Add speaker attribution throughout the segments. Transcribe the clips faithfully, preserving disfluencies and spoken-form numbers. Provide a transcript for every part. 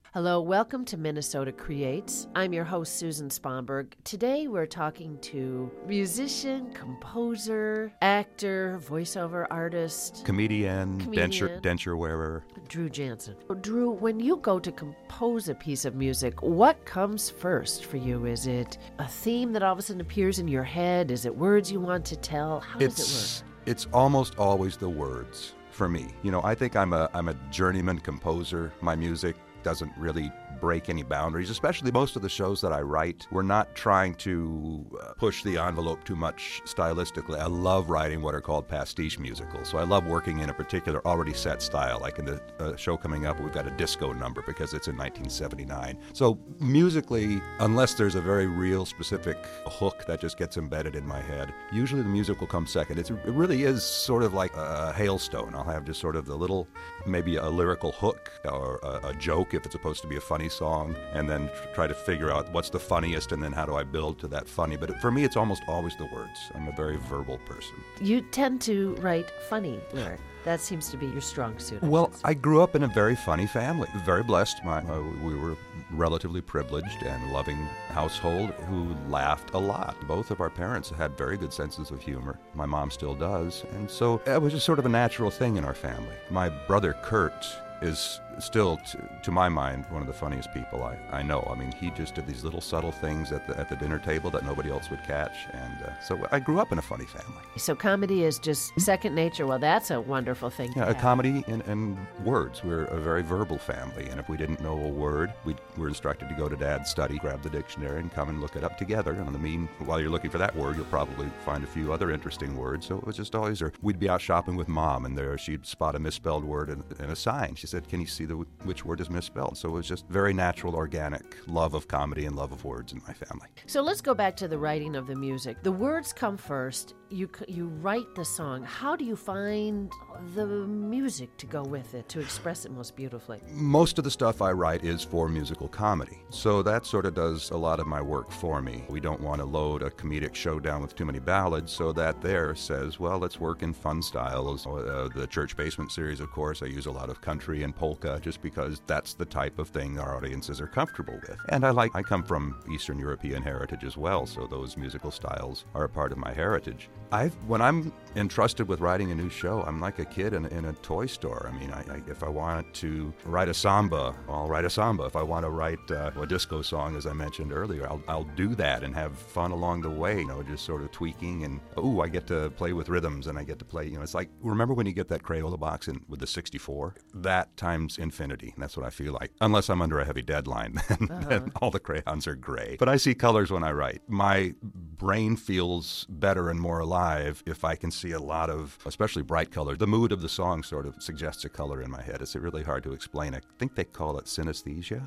Speaker 1: Hello, welcome to Minnesota Creates. I'm your host, Susan Spomberg. Today we're talking to musician, composer, actor, voiceover artist,
Speaker 2: comedian,
Speaker 1: comedian
Speaker 2: denture, denture wearer.
Speaker 1: Drew Jansen. Drew, when you go to compose a piece of music, what comes first for you? Is it a theme that all of a sudden appears in your head? Is it words you want to tell? How
Speaker 2: it's,
Speaker 1: does it work?
Speaker 2: It's almost always the words for me. You know, I think I'm a I'm a journeyman composer. My music doesn't really break any boundaries, especially most of the shows that I write. We're not trying to uh, push the envelope too much stylistically. I love writing what are called pastiche musicals. So I love working in a particular already set style. Like in the uh, show coming up, we've got a disco number because it's in nineteen seventy-nine. So musically, unless there's a very real specific hook that just gets embedded in my head, usually the music will come second. It's, it really is sort of like a hailstone. I'll have just sort of the little, maybe a lyrical hook or a, a joke if it's supposed to be a funny song, and then try to figure out what's the funniest and then how do I build to that funny. But for me, it's almost always the words. I'm a very verbal person.
Speaker 1: You tend to write funny lyrics. That seems to be your strong suit.
Speaker 2: Well, I grew up in a very funny family. Very blessed. My, uh, we were relatively privileged and loving household who laughed a lot. Both of our parents had very good senses of humor. My mom still does. And so it was just sort of a natural thing in our family. My brother Kurt is still, to, to my mind, one of the funniest people I, I know. I mean, he just did these little subtle things at the at the dinner table that nobody else would catch. And uh, so I grew up in a funny family.
Speaker 1: So comedy is just second nature. Well, that's a wonderful thing.
Speaker 2: Yeah,
Speaker 1: to
Speaker 2: a
Speaker 1: have.
Speaker 2: comedy and, and words. We're a very verbal family. And if we didn't know a word, we were instructed to go to Dad's study, grab the dictionary, and come and look it up together. And in the mean, while you're looking for that word, you'll probably find a few other interesting words. So it was just always, or we'd be out shopping with Mom, and there she'd spot a misspelled word in, in a sign. She said, "Can you see the which word is misspelled?" So it was just very natural, organic love of comedy and love of words in my family.
Speaker 1: So let's go back to the writing of the music. The words come first. You you write the song. How do you find the music to go with it, to express it most beautifully?
Speaker 2: Most of the stuff I write is for musical comedy. So that sort of does a lot of my work for me. We don't want to load a comedic showdown with too many ballads, so that there says, well, let's work in fun styles. Uh, the Church Basement series, of course, I use a lot of country and polka just because that's the type of thing our audiences are comfortable with. And I like, I come from Eastern European heritage as well, so those musical styles are a part of my heritage. I've, when I'm entrusted with writing a new show, I'm like a kid in, in a toy store. I mean, I, I, if I want to write a samba, I'll write a samba. If I want to write uh, a disco song, as I mentioned earlier, I'll, I'll do that and have fun along the way, you know, just sort of tweaking. And, oh, I get to play with rhythms and I get to play, you know, it's like, remember when you get that Crayola box in, with the sixty-four? That times infinity. That's what I feel like. Unless I'm under a heavy deadline, then, uh-huh. then all the crayons are gray. But I see colors when I write. My brain feels better and more alive if I can see a lot of, especially bright colors. The mood of the song sort of suggests a color in my head. It's really hard to explain. I think they call it synesthesia.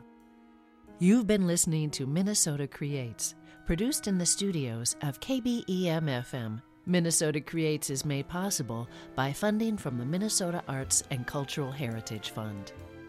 Speaker 3: You've been listening to Minnesota Creates, produced in the studios of K B E M F M. Minnesota Creates is made possible by funding from the Minnesota Arts and Cultural Heritage Fund.